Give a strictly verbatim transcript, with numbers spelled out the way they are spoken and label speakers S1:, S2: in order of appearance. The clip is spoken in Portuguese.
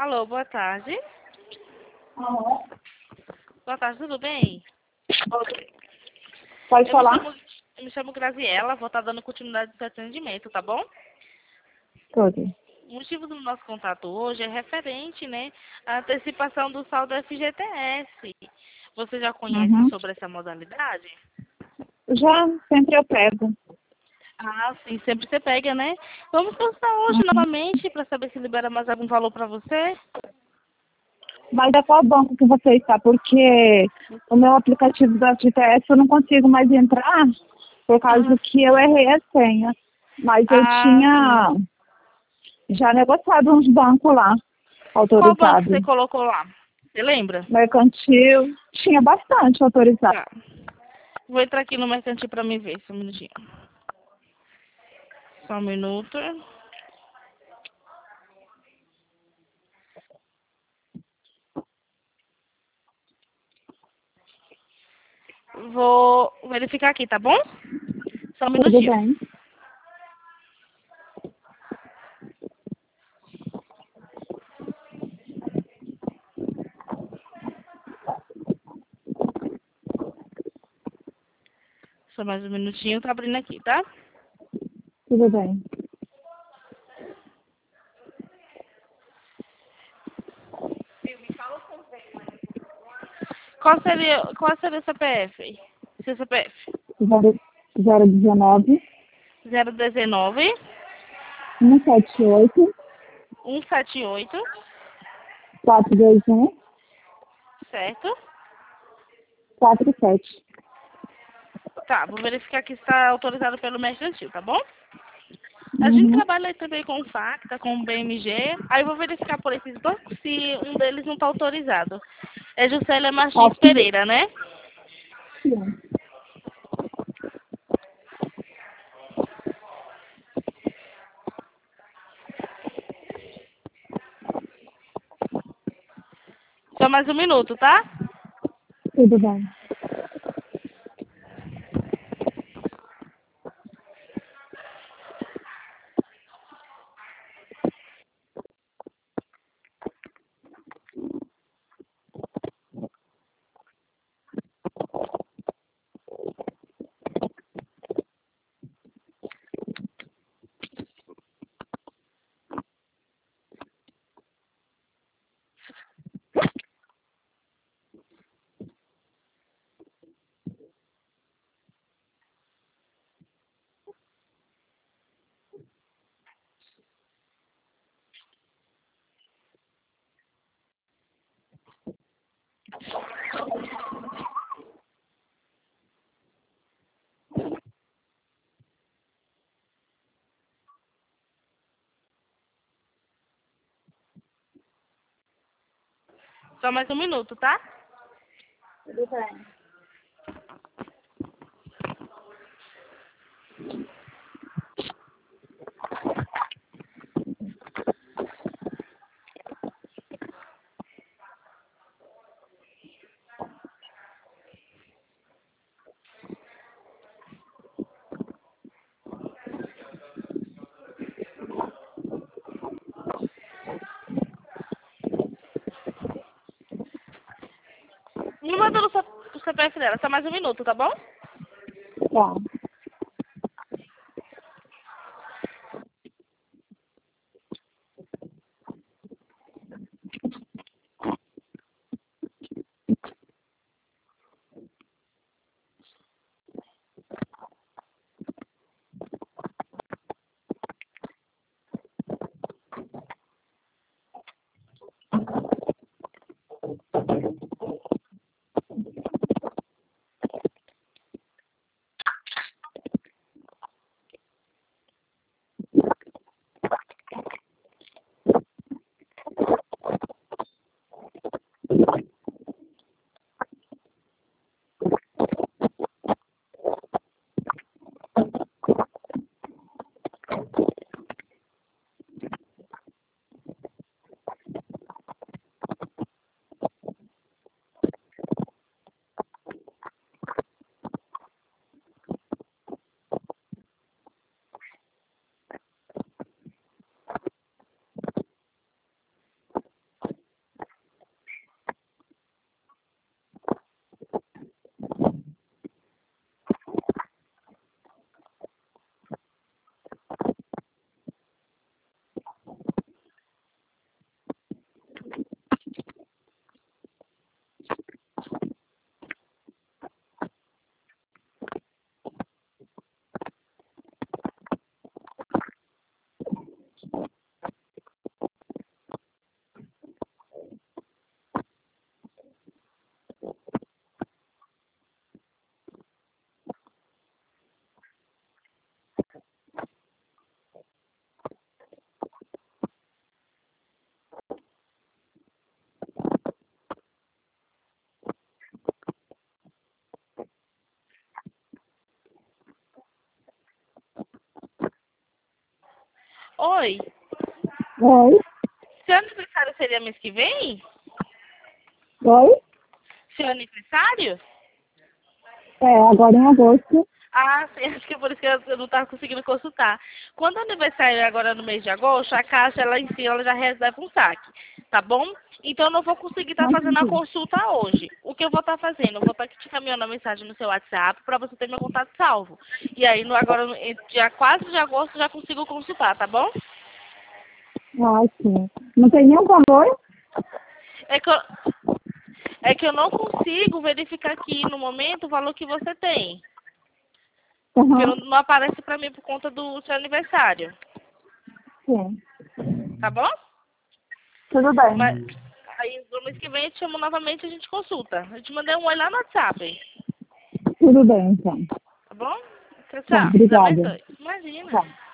S1: Alô, boa tarde.
S2: Alô?
S1: Boa tarde, tudo bem?
S2: Pode
S1: Eu me
S2: falar?
S1: chamo, eu me chamo Graziela, vou estar dando continuidade desse atendimento, tá bom?
S2: Tudo.
S1: O motivo do nosso contato hoje é referente, né, à antecipação do saldo F G T S. Você já conhece
S2: Uhum.
S1: sobre essa modalidade?
S2: Já sempre eu pego.
S1: Ah, sim, sempre você pega, né? Vamos consultar hoje
S2: Uhum.
S1: novamente para saber se libera mais algum valor para você.
S2: Mas é qual banco que você está? Porque o meu aplicativo do F G S eu não consigo mais entrar por
S1: Ah,
S2: causa que eu errei a senha. Mas eu
S1: ah, sim.
S2: tinha já negociado uns bancos lá,
S1: Qual banco você
S2: autorizado.
S1: colocou lá? Você lembra?
S2: Mercantil, tinha bastante autorizado.
S1: Tá. Vou entrar aqui no mercantil para me ver, só um minutinho. Só um minuto. Vou verificar aqui, tá bom? Só um
S2: Tudo
S1: minutinho.
S2: bem.
S1: Só mais um minutinho, tá abrindo aqui, tá?
S2: Tudo bem.
S1: Qual seria, qual seria o C P F? Seu C P F?
S2: zero dezenove,
S1: zero dezenove,
S2: cento e setenta e oito,
S1: cento e setenta e oito,
S2: quatrocentos e vinte e um,
S1: certo?
S2: quarenta e sete.
S1: Tá, vou verificar que está autorizado pelo mercantil, tá bom? A gente
S2: Uhum.
S1: trabalha aí também com o Facta, com o B M G. Aí eu vou verificar por esses bancos se um deles não está autorizado. É Juscelia Martins
S2: Ok.
S1: Pereira, né?
S2: Sim.
S1: Só mais um minuto, tá?
S2: Tudo bem.
S1: Só mais um minuto, tá?
S2: Tudo bem.
S1: Me manda no C P F dela, só mais um minuto, tá bom?
S2: Tá.
S1: Oi.
S2: Oi?
S1: Seu aniversário seria mês que vem?
S2: Oi?
S1: Seu aniversário?
S2: É, agora em agosto.
S1: Ah, sim, acho que é por isso que eu não estava conseguindo consultar. Quando o aniversário é agora no mês de agosto, a caixa, ela em si, ela já reserva um saque, tá bom? Então eu não vou conseguir estar
S2: Não
S1: fazendo a
S2: entendi.
S1: consulta hoje. O que eu vou estar fazendo? Eu vou estar te caminhando a mensagem no seu WhatsApp para você ter meu contato salvo. E aí, no, agora, no dia quatro de agosto, já consigo consultar, tá bom?
S2: Ah, sim. Não tem nenhum valor?
S1: É que eu, é que eu não consigo verificar aqui no momento o valor que você tem. Porque
S2: Aham.
S1: não, não aparece para mim por conta do seu aniversário,
S2: Sim.
S1: tá bom?
S2: Tudo bem.
S1: Mas aí no mês que vem eu te chamo novamente e a gente consulta. Eu te mandei um oi lá no WhatsApp,
S2: Tudo bem, então.
S1: tá bom? Tchau,
S2: Tá,
S1: tchau. Deus
S2: obrigada.
S1: abençoe. Imagina.
S2: Tá.